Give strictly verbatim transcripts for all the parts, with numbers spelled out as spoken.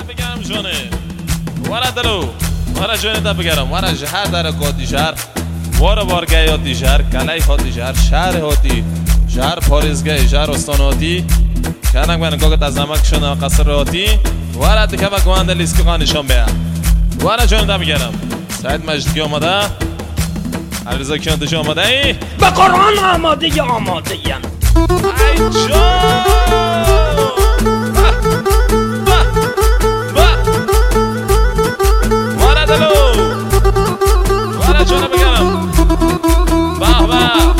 بگرم جونه وارا دلو وارا جونه دا بگرم وارا جهر در قادی شهر وارا بارگه یادی شهر کلی هاتی شهر شهر هاتی شهر پاریزگه شهر استان هاتی کنک من گاگت از نمک شده قصر هاتی وارا دکه و گوانده لیسکی قانشان بیا وارا جونه دا بگرم سعید مجدی آمده علیرضا کیان دجا آماده ای؟ به قرآن آماده یا آماده یم ای جان وارا دلو وارا جانه بگرم باه باه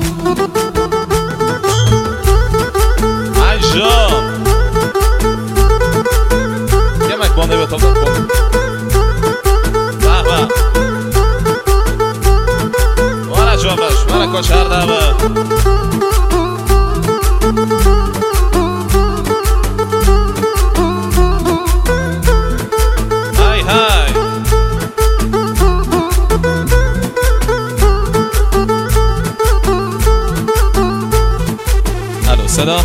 ای جان یه مک بانده به تا بانده باه باه وارا جان باش وارا کاش هر دابه صدا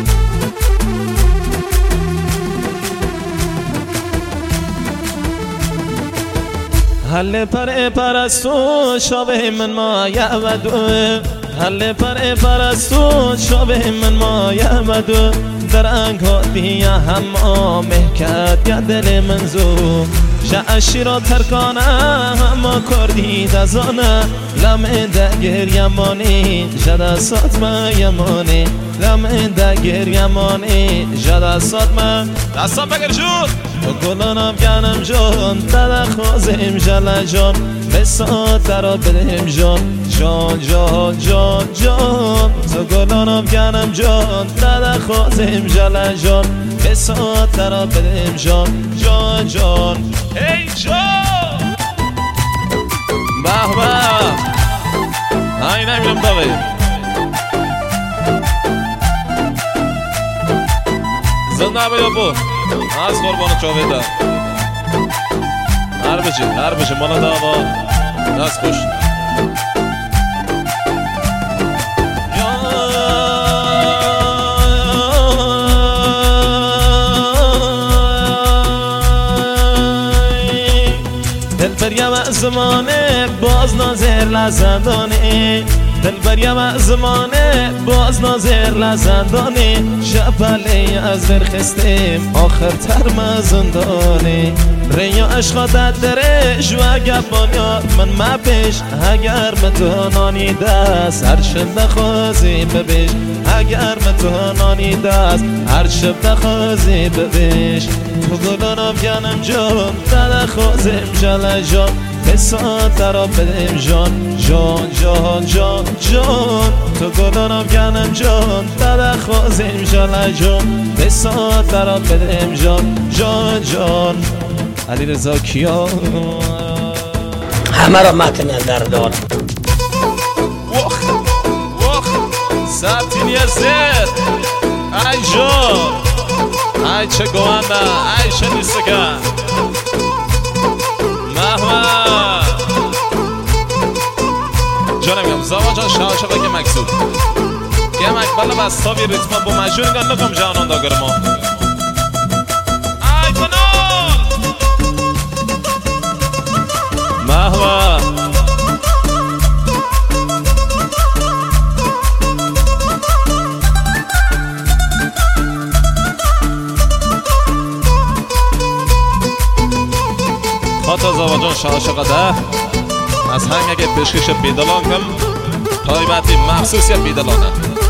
هل پر پرستو شابه من ما یعبدو هل پر پرستو شابه من ما یعبدو در انگاتی هم آمه کد یا دل منزو شعشی را ترکانه هم کردی دزانه لمه دگر یمانی جدا ساتمه یمانی لمه دگر یمانی جدا ساتمه دستان بگر جون تو گلانم گنم جان دادا خوزیم جلا جان بسات درا بدهم جان جان جان جان جان تو گلانم گنم جان دادا خوزیم جلا جان بسات درا بدهم جان جان جان هی جان به به های نمیرم داوی زنده بیا بو از قربان چاویده هر بچی هر بچی مالا داوا دست خوش دل بریم زمانه باز ناظر لزندانه دل بریم زمانه باز ناظر لزندانه شپلی از برخستیم آخر ترم زندانه ریا عشقا دره جوا گبانیا من مپیش اگر متونانی دست هر شب دخوازی ببیش اگر متونانی دست هر شب دخوازی ببیش تو گلانم گنم جان دادا خوزیم جلا جان بسات درا بدیم جان جان جان جان جان تو گلانم گنم جان دادا خوزیم جلا جان بسات درا بدیم جان جان جان علیرضا کیان همه را متن در دار وخ وخ سبتینی زد ای جان ای چه گوانده ای چه نیستکن محمد جانم گم زوا جان شاوشه بگه مکسود گه مکبالا بستابی ریتما با مجون گن نکم جانان داگر ما ای کنال محمد خاطر زواجان شاهشقه ده از هنگ اگه بشکش بیدلان کم تایبتی مخصوصی بیدلانه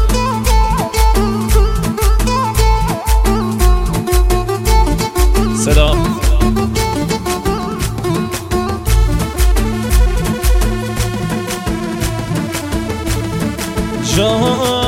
صدا جان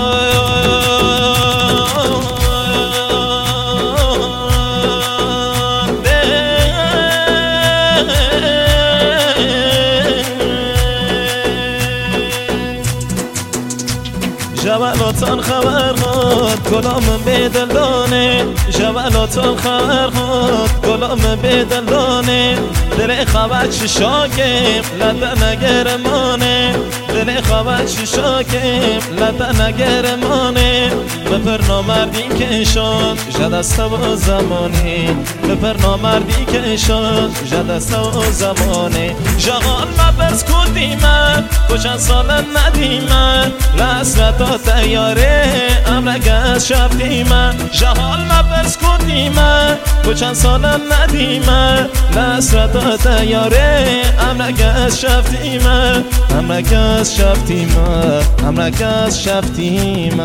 جوالاتان خبر خود گلام بدلانه جوالاتان خبر خود گلام بدلانه دل خواب شاکم لطه نگرمانه دل خواب شاکم لطه نگرمانه بپر نامردی که شد جدست و زمانه بپر نامردی که شد جدست و زمانه جغال مبرز کدیمه کچن سال ندیمه لحظتا تیاره امرک از شفتیمه جغال مبرز کدیمه کچن سال ندیمه لحظتا تیاره امرک از شفتیمه امرک از شفتیمه امرک از شفتیمه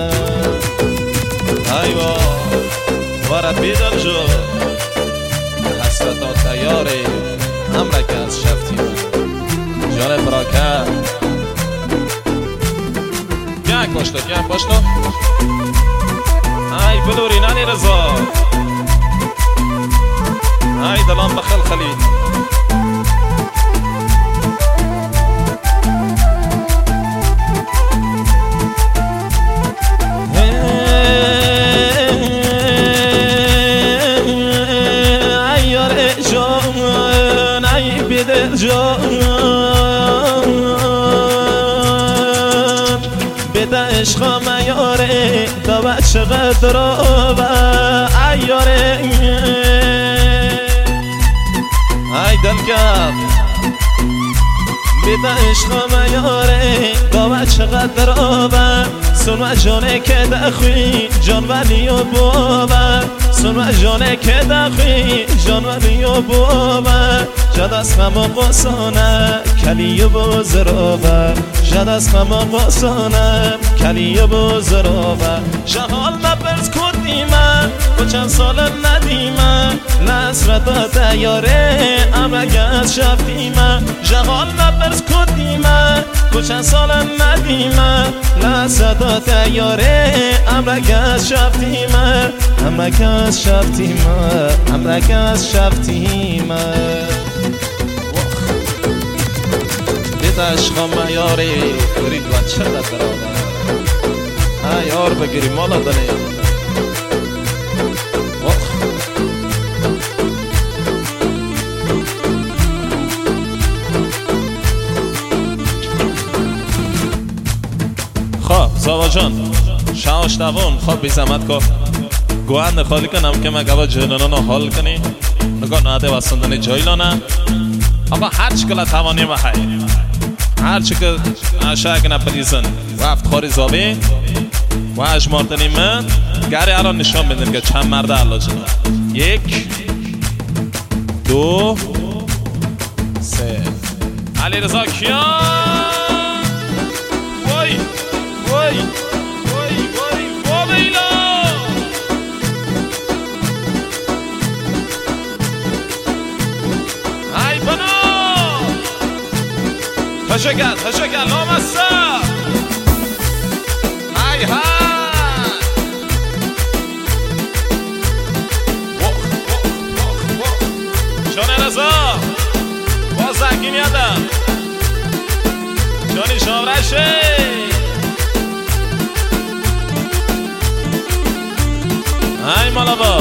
ایوا وارد بیدل جو حسرتا تیاره امرک از شفتیمه جان براکت گنگ باشتا گنگ باشتا ای بلوری نانی رضا ای دلان بخل خلید جان بده عشق میاره تا بچه قدر و ایاره ای دلکم بده عشق میاره تا بچه قدر و سنو جانه که دخوی جان ولی و بابا سنو جانه که دخوی جان ولی و بابا جد از خما قصانه کلی بزرابه جد از خما قصانه کلی بزرابه شغال مبرز کدیمه کچن سال ندیمه لحظتا تیاره امرک از شفتیمه شغال مبرز کدیمه کچن سال ندیمه لحظتا تیاره امرک از شفتیمه امرک از شفتیمه امرک از شفتیمه عشق میاری برید بچه در درآمد ای یار بگیری مالا دنیا خواه زاوا جان شاوش دوان خواه بی زحمت که گوهند خالی کنم که مگه جهلانان حال کنی نگاه ناده وستندن جایلانه آقا هر چکل توانی بخواه هر چی که عشق نپریزن و افتخاری زابی و اجماردنی من گره الان نشان بدن که چند مرده علا جنه یک دو سه علی رضا کیان وای وای وای وای وای بیلا ای بنا هشگل هشگل لامسا های های جان رضا باز زنگی میادم جانی شاورشه های مالا با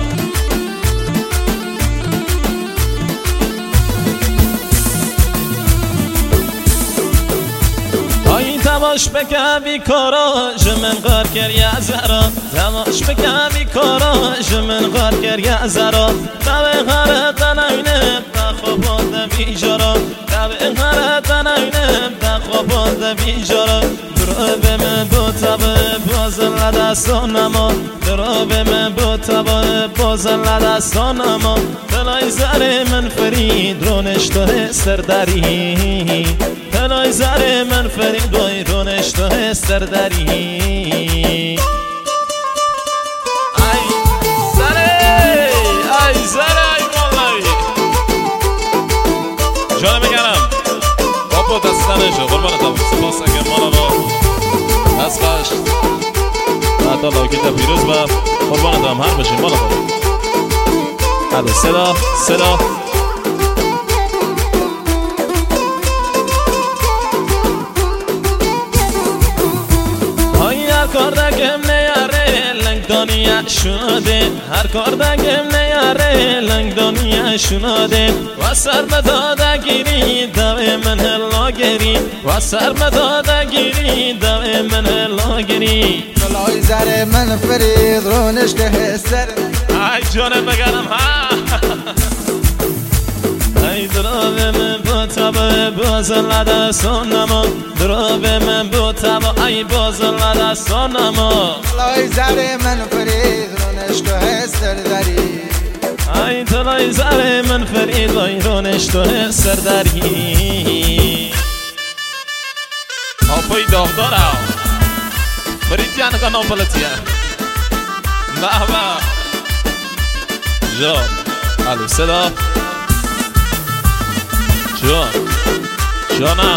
تماش بکن بی کارا جمن غار کریا زرا تماش بکن بی کارا جمن غار کریا زرا تبه غارت ناینه بخوابات بی جرا تبه غارت ناینه بخوابات بی جرا درو به من بو تبه بازل دستانما درو به من بو تبه بازل دستانما دلای زر من فرید رونش تو سردری دلای زر من فرید بای رونش تو سردری ای زره ای زره ای والله جانه میگرم بابا دستانشو قربانتم سپاس اگر مالا با از قشت حتی لاکیت پیروز با قربانتم هر بشین مالا با حالا صدا صدا کاردکم نیاره لنگ دنیا شناده هر کار دگم نیاره لنگ دنیا شناده و سر به داده گیری دوی من هلا گیری و سر به داده گیری دوی من هلا گیری طلعی زر من فرید رونش که سر ای جانم بگرم ها ای درابه من با تبا بازن لدستان نما درابه من با تبا ای بازن لدستان نما طلعی زر من فرید رونش که سر داری ای طلعی زر من فرید ای رونش که سر داری آپای داغدار ها فرید یعنی که ناپلتیه به به جان الو صدا جان جانم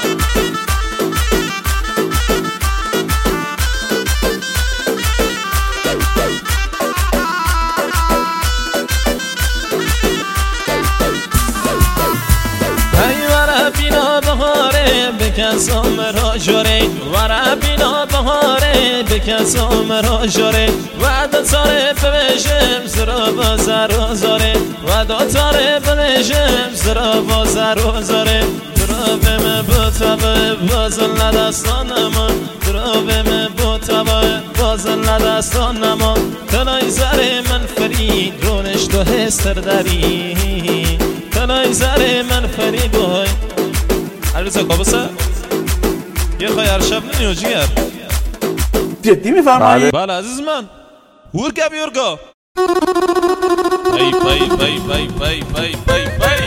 بینا بهاره بکسام را جاره ورا بینا بهاره بکسام را جاره و دو تاره ببشم سرا بازار و زاره و دو تاره ببشم سرا بازار و زاره درابه من بوتابه بازن لدستانم درابه من بوتابه بازن لدستانم تنای زره من فرید رونش تو هستر داری تنای زره من فرید بای عروسه کابوسه یه خواهی هر شب نمیو جیگر جدی میفرمایی؟ بله عزیز من هورگا بیورگا پای پای پای پای پای پای پای پای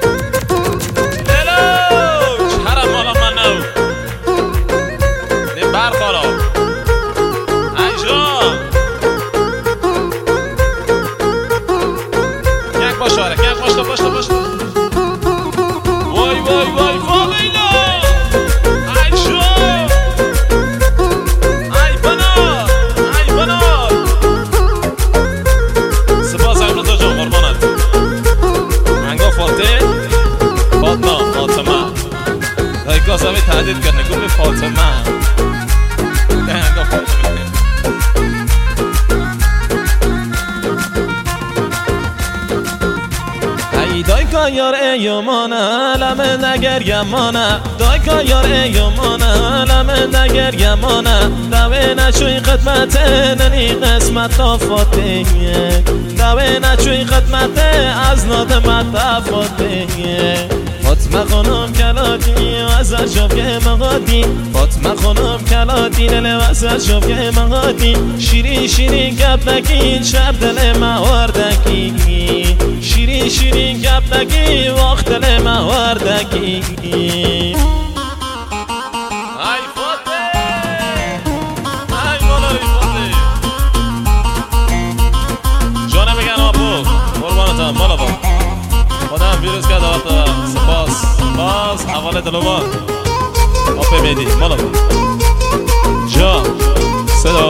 لیلو چهرم مالا من نو نیم برخارا انجام یک باش آره یک باش تا باش تا باش وای وای وای وای گازمی تهدید کرد نگو به فاطمه دهنگا فاطمه ای دایکا یار ایومانه لمه نگر یمانه دایکا یار ایومانه لمه نگر یمانه دوه نچوی خدمت ننی قسمت تافاته دوه نچوی خدمت از نادمت تافاته فاطمه خانم کلاتی وزر شب که مقادی فاطمه خانم کلاتی دل وزر شب که مقادی شیری شیری گپ نگی شب دل مواردکی شیری شیری گپ نگی وقت دل مواردکی ای فاطمه ای مولای فاطمه جانه بگن آبو قربانتم مالا با خودم ویروس کرده وقتا سپاس سپاس حواله دلوان آب میدی مالا با جا صدا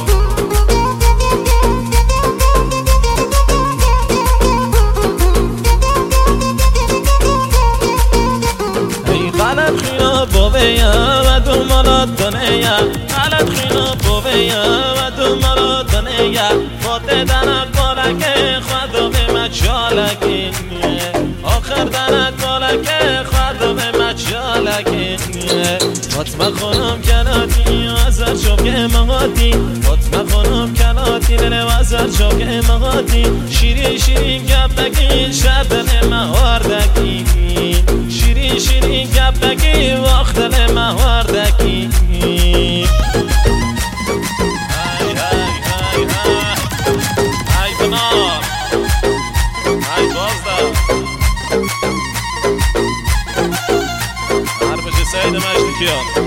ای غلط خینا بابیا و دو مالا دنیا غلط خینا بابیا و دو مالا دنیا فاته دنک بالکه خدا به مچالکی آخر دنک بالکه خدا به مچالکی فاطمه خانم کلاتی وزر شب که مقاتی فاطمه خانم کلاتی دل وزر شب که مقاتی شیری شیری گپ نگی شب دل مواردکی شیری شیری گپ نگی وقت دل مواردکی سعید مشتکیان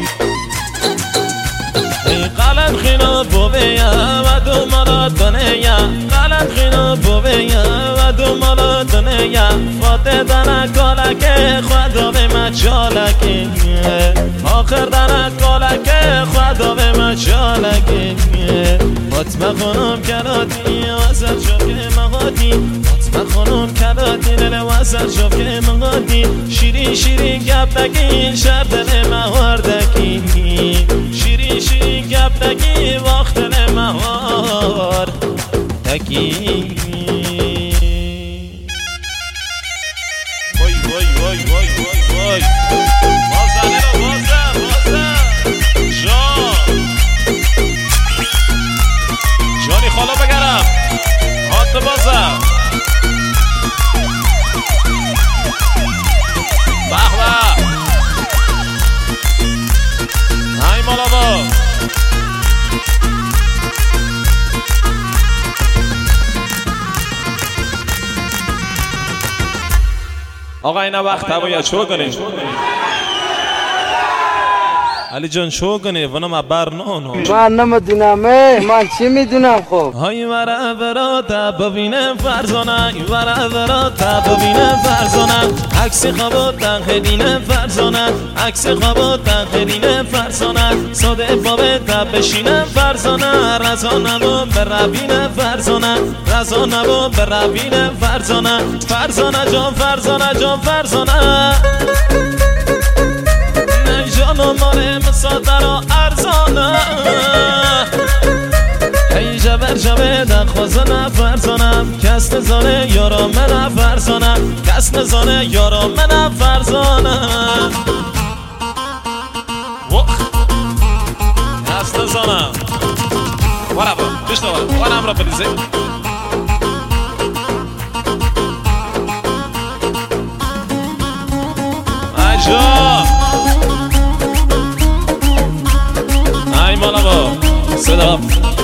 ای غلط خینا بوبیا و دو مالا دنیا غلط خینا بوبیا و دو مالا دنیا فاته دنک کالکه خدا به مچالکی آخر دنک کالکه خدا به مچالکی فاطمه خانم کلاتی وزر شب که مقادی فاطمه خانم کلاتی دل وزر شب که مقادی شیری شیری گپ نگی شب دل مواردکی شیری شیری گپ نگی وقت دل موار وکی وای وای وای وای وای وای بازنه رو بازن بازن جان جانی خالا بگرم هات بازم بخواه های مالا با آقا اینا وقت باید شو کنیم علی جان شو کنی ونم ابر نه نه من نمیدونمه من چی میدونم خب های ورا ورا تا ببینم فرزانه ورا ورا تا ببینم فرزانه عکس خوابو تنهدینه فرزانه عکس خوابو تنهدینه فرزانه ساده بابه تا بشینم فرزانه رضا نبو برابینه فرزانه رضا نبو برابینه فرزانه فرزانه جان فرزانه جان فرزانه جانم مال مسادر و ارزانه ای جبر جبه در خوزنه فرزانم کس نزانه یارا منه فرزانم کس نزانه یارا منه فرزانم وخ کس نزانه ورا با بشتا ورا ورا امرا بلیزه اجا ای مالا با صدا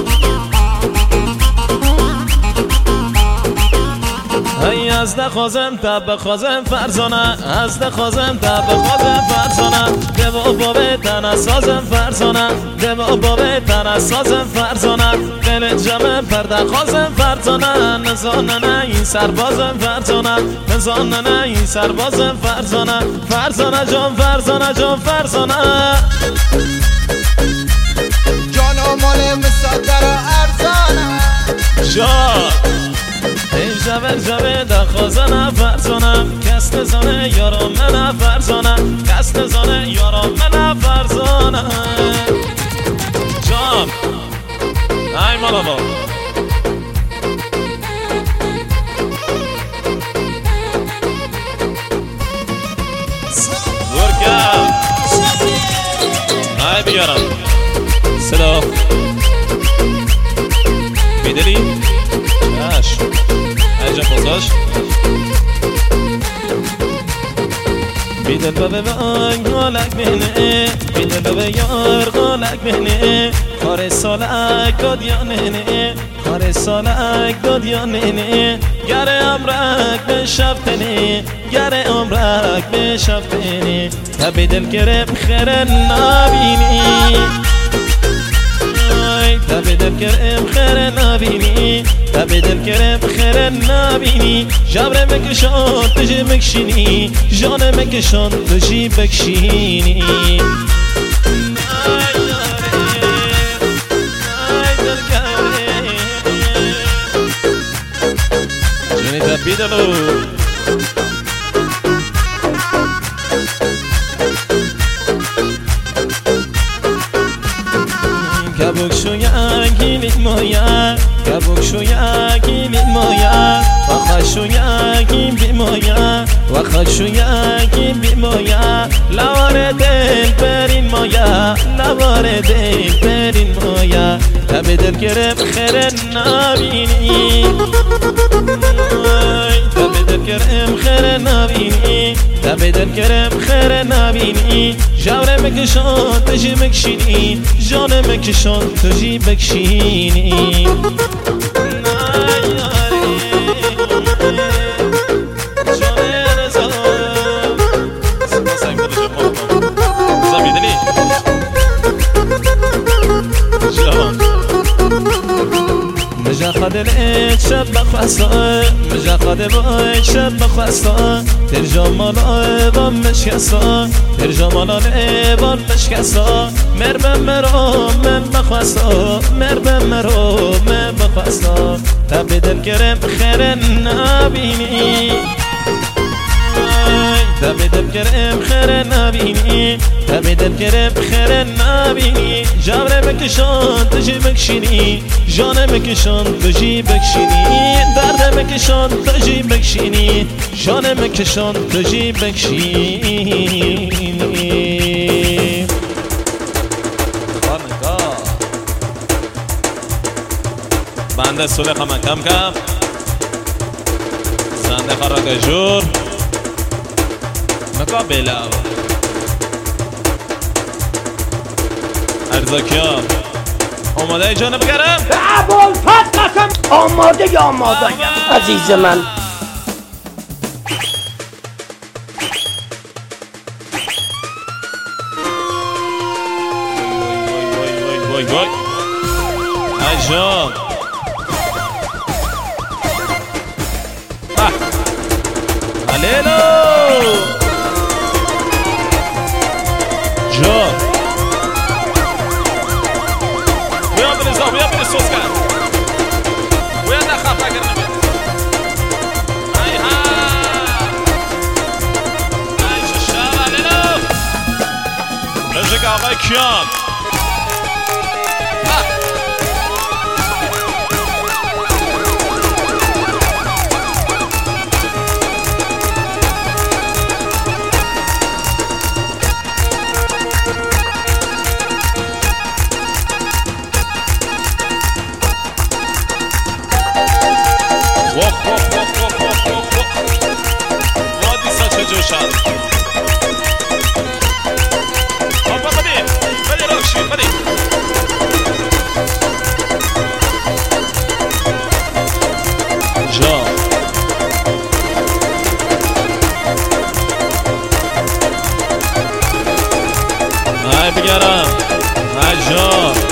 ای از دخوازم تا بخوازم فرزانه از دخوازم تا بخوازم فرزانه دو بابه تنه سازم فرزانه دو بابه تنه سازم فرزانه خیلی جمع پرده خوازم فرزانه نزانه نه این سربازم فرزانه نزانه نه این سربازم فرزانه فرزانه جان فرزانه جان فرزانه جانو مال مصدر و ارزانه جان ای جبر جبه در خوزنه فرزانم کس نزانه یارا منه فرزانم کس نزانه یارا منه فرزانم جان ای مالا با ورکم ای بیارم صدا بیدلی چشم اینجا بازاش بیدل بابه بانگ غالک بهنه بیدل بابه یار غالک بهنه خار سالک داد یا نهنه خار سالک داد یا نهنه گره امرک به شب تنه گره امرک به شب تنه تا بیدل گرم خیره نبینی تا بدل کرم خیر نبینی تا بدل کرم خیر نبینی جبر مکشان تجی مکشینی جان مکشان تجی بکشینی جونی تا بیدلو کبوک شویا گیلی مویا کبوک شویا گیلی مویا وخا شویا گیلی مویا وخا شویا گیلی مویا لوار دل برین مویا لوار دل برین مویا تا بدل کرم خیر نبینی تا بدل کرم خیر نبینی تا بدل کرم خیر نبینی جور مکشان تجی مکشینی جان مکشان تجی بکشینی مجا خادل ایک شب بخواستا مجا خادل ایک شب بخواستا تر جمالا بام مشکستا تر جمالا بام مشکستا مر به مرو من بخواستا مر به مرو من بخواستا تا بدل کرم خیر نبینی تبدل کرم خیر نبینی تبدل کرم خیر نبینی جبر بکشان تجی بکشینی جان بکشان تجی بکشینی درد بکشان تجی بکشینی جان بکشان تجی بکشینی بارنگاه بنده سوله خمه کم کم زنده خراک جور مقابله ارزاکیان آماده جانب گرم ابوالفضل قسم آماده یا آماده عزیز من وای وای وای جان هلیلو جان بیا بریزا بیا بری سوز کن بیا نخواف اگر نمید ای ها ای ششم هلیلو رژک آقای کیان وخ وخ وخ وخ وخ وخ وخ وادی ساچه جوشن بابا بدی بدی روشی بدی جا های بگرم های جا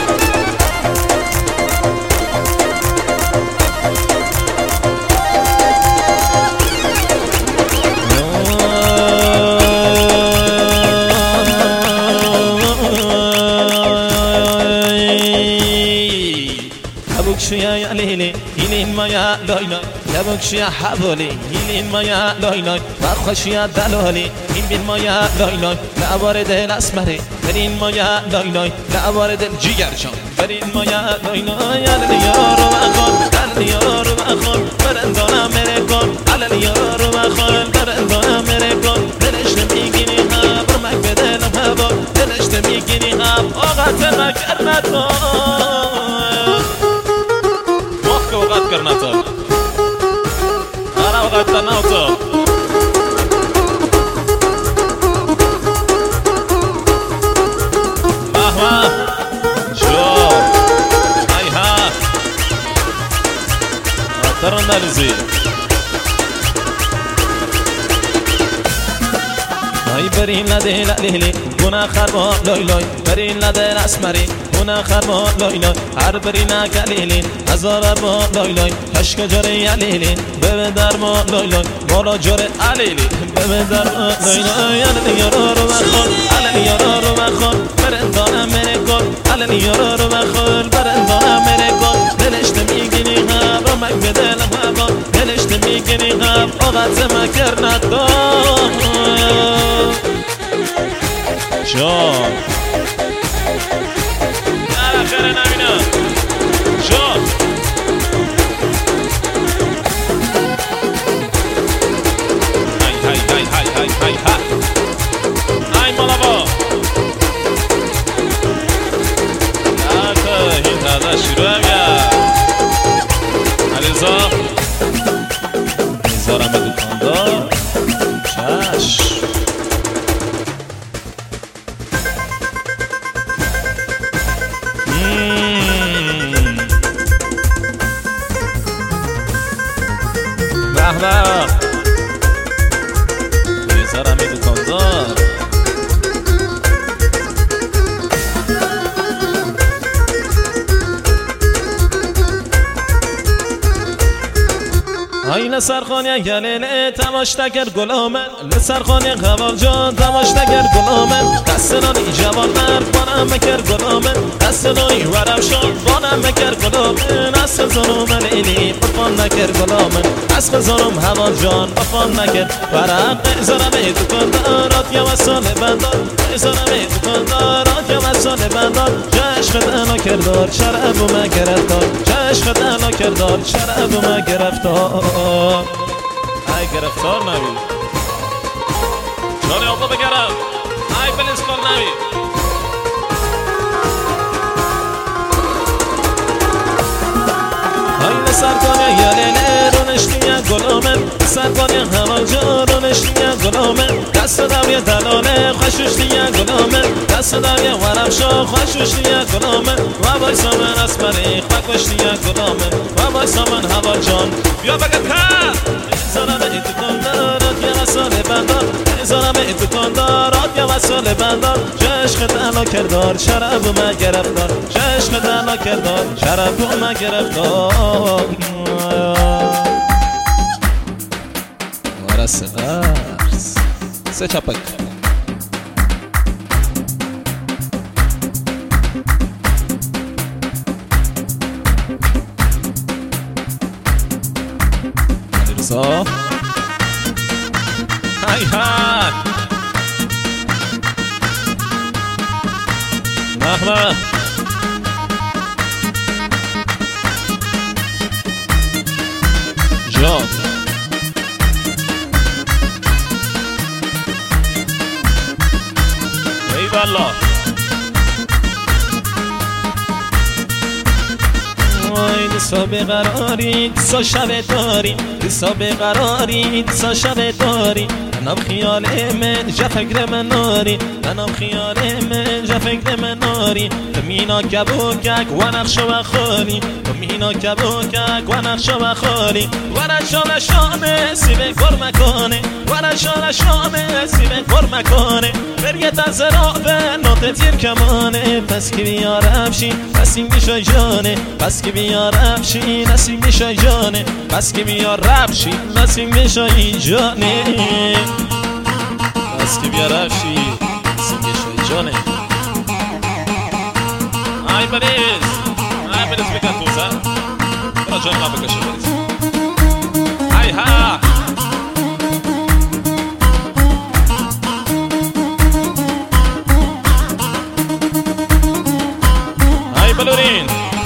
شویا یا لیلی هیلین مایا لایلا لبک شویا حوالی هیلین مایا لایلا بخشویا دلالی این بین مایا لایلا لعبار دل اسمری برین مایا لایلا لعبار دل جیگر جان برین مایا لایلا یا لیارو بخون لیارو بخون برندانا میره کن لیارو بخون برندانا میره کن دلش نمیگیری هم برمک به دلم هوا دلش نمیگیری هم آقات مکر ندار وقت کرنا تو آره وقت کرنا تو آها شو ای ها ترى نالزي هاي برين لا ده لا لهلي گنا خرما لای لای برین لده اسمری گنا خرما لای لای هر برینا کلیلی هزار ما لای لای کشک جره علیلی به در ما لای لای مالا جره علیلی به در ما لای لای علی یارا رو بخون علی یارا رو بخون برندانم میره کن علی یارا رو بخون برندانم میره کن دلش نمیگیری هم رو مک به دلم هوا دلش نمیگیری هم آقات مکر ندار جان در آخر نبینم جان های های های های های های های های مالا با تا این تازه شروع هم گرد علیزا میذارم به دکاندار چشم بحبه میذارم به دکاندار های لسرخانی گلیل تماشتگر گلامن لسرخانی قوال جان تماشتگر گلامن دستنانی جوان مرد بانم مکر گلامن دستنانی ورم شان بانم مکر گلامن از خزانم لیلی بفان نکر گلامن از خزانم هوال جان بفان نکر ورق زرم ایتو کندارات یا مسال بندار زرم ایتو کندارات یا مسال بندار جشق دنا کردار شرب و مگرفتار جشق دنا کردار شرب و مگرفتار ای گرفتار نبید جان آقا بگرم ای بلیس کار نبید ای سرکانی یالیله رو نشتیه گلامن سرکانی همان جا رو نشتیه گلامن دست دوی دلاله خوشوشتیه گلامن دست دوی ورمشا خوشوشتیه گلامن و بایسا من اسمری خوشتیه گلامن و بایسا من هوا جان بیا بگه کر زارم ایتو کندارات یا مسال بندار زارم ایتو کندارات یا مسال بندار جشق دنا کردار شرب و مگرفتار جشق دنا کردار شرب و مگرفتار ورس قرص سه چپک رضا های های محمد جان ای والله وای دسا بقراری دسا شب داری دسا بقراری دسا شب داری منم خیال من جا فکر من ناری منم خیال من جا فکر من ناری تو مینا کبوکک و نقش و خالی تو مینا کبوکک و نقش و خالی و رشان شامه سیبه کر مکانه و رشان شامه سیبه کر مکانه بریت از رابه نوت تیر کمانه پس که بیار افشی نسیم میشه جانه پس که بیار افشی نسیم میشه جانه پس که بیار رفشی نسیم میشه جانه پس که بیار افشی نسیم میشه جانه ای بریز ای بریز بکن توزه برا جان ما بکشه بریز ای ها ای بلورین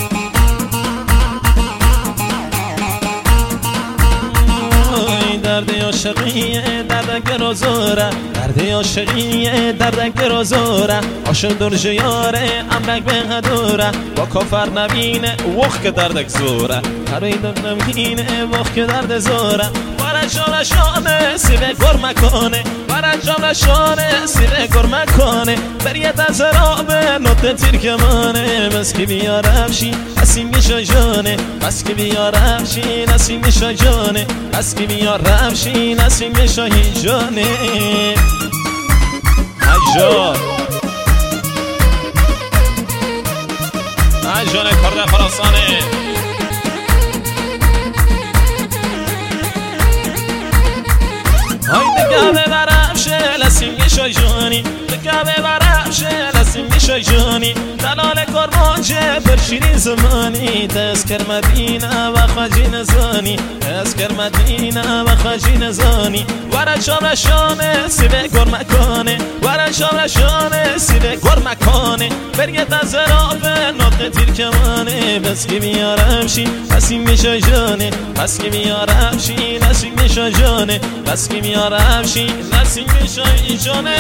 درد عاشقیه دردک روزوره درد عاشقیه دردک روزوره عاشق درج یاره امرک به هدوره با کافر نبینه وقت که دردک زوره هروی دردم هینه وقت که درد زوره برشان شانه سیبه گر مکانه برشان شانه سیبه گر مکانه بریت از رابه نوت تیر کمانه بس که بیار افشی نسیم میشه جانه بس که بیار افشی نسیم میشه جانه بس که بیار افشی نسیم میشه جانه ای جان ای جان کرده خراسانه های دگه ببرمشه لسیم میشه جانی دگه ببرمشه لسیم میشه جانی دلال کرمانجه بر شیرین زمانی تذکر مدینه و خواجین زانی تذکر مدینه و خواجین زانی ورشان شانه سیبه گر مکانه ورشان شانه سیبه گر مکانه بریت از رابه نقطه تیر کمانه بس که بیارم شی نسیم میشه جانه بس که بیارم شی نسیم میشه جانه بس که بیارم شی نسیم میشه جانه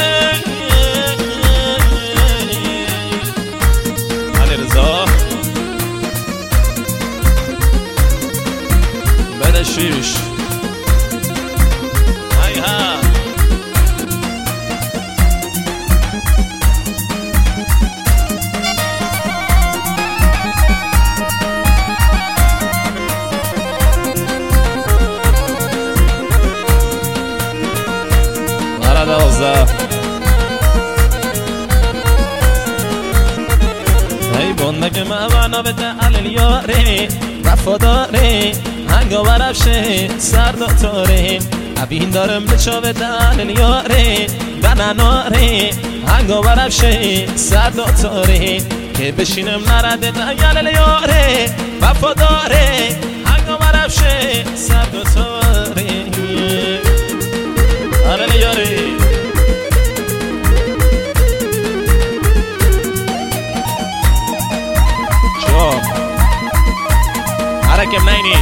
علی رضا بده شیش ای ها مرا دوزه ای بندگ موانه بده علیلیاره وفاداره هنگا برفشه سرد و تاره ابین دارم به چاوه دل یاره دنناره هنگا برفشه سرد و تاره که بشینم نرده دنگل یاره وفاداره هنگا برفشه سرد و تاره دنگل یاره شو حرکم نینی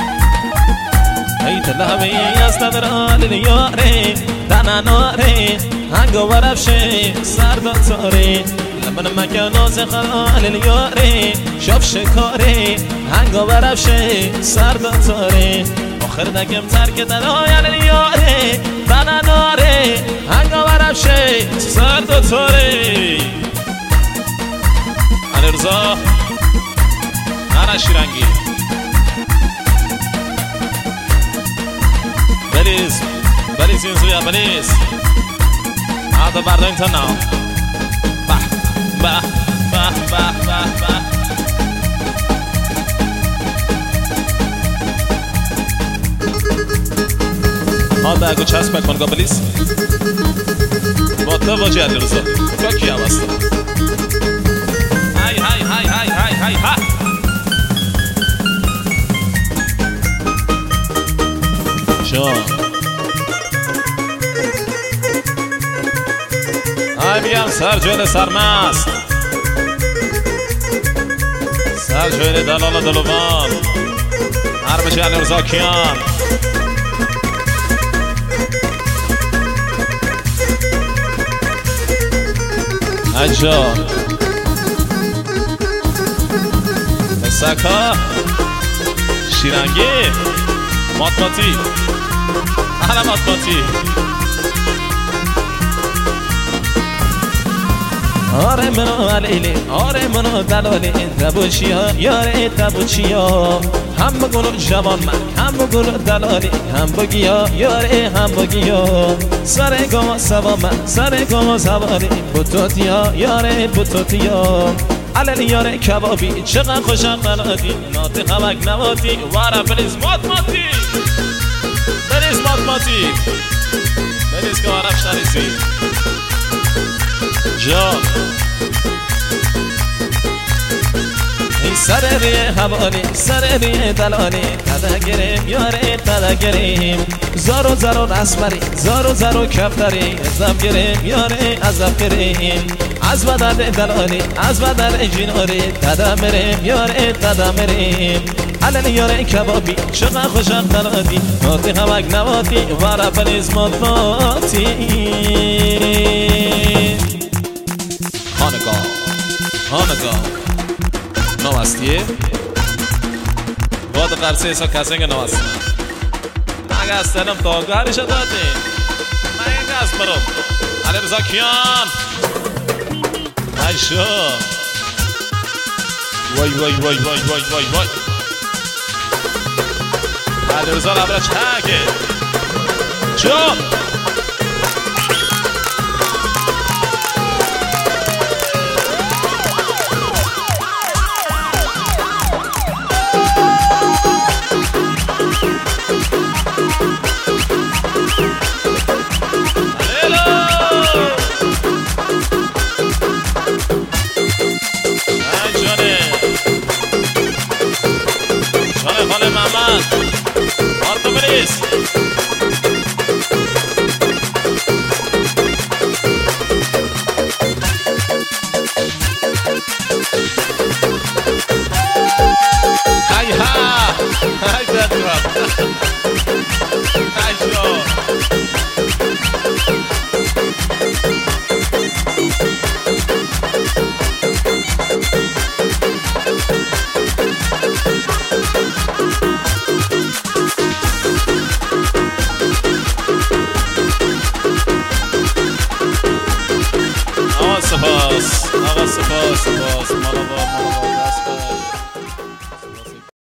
ایت لحظه است در آل یاره دنناره هنگا برفشه سرد و تاره لبن مکاناز خلال یاره شب شکاره هنگا برفشه سرد و تاره آخر دگم ترک دلایل یاره دنناره هنگا برفشه سرد و تاره علی رضا هر شیرنگی بلیز بلیز این زویا بلیز هذا بردن تنا به به به به به به هذا اگه چسب کن بلیز با تو واجه علی رضا که هم هست های های های های های های های شو های میگم سر جویل سرمست سر جویل دلال دلوان هر بشه علی رضا کیان اجا مسکا شیرنگی ماتماتی احنا ماتماتی آره منو علیلی آره منو دلالی تبوچی ها یاره تبوچی ها هم بگلو جوان من هم بگلو دلالی هم بگی ها یاره هم بگی ها سر گما سوا من سر گما سواری بوتوتی ها یاره بوتوتی ها علیلی یاره کبابی چقدر خوشم قناتی ناتی خمک نواتی وارا بلیز ماتماتی بلیز ماتماتی بلیز که وارا شریسی جان این سر ریه حوالی سر ریه دلالی تدا گریم یاره تدا گریم زارو زارو رسمری زارو زارو کفتری ازم گریم یاره ازم گریم از بدن دلالی از بدن جیناری تدا مریم یاره تدا مریم علل یاره کبابی چقدر خوشم دلالی ناتی همک نواتی وارا بلیز ماتماتی خانگاه خانگاه نو هستیه واد قرصه ایسا کسنگ نو هست اگه از سنم تاگاهرش دادیم من این دست برم علی رضا کیان ایشو وای وای وای وای وای وای وای علی رضا لبرا چکه چون خاله محمد آرتو بریز ای ها ای بدرم ای شو سپاس آقا سپاس سپاس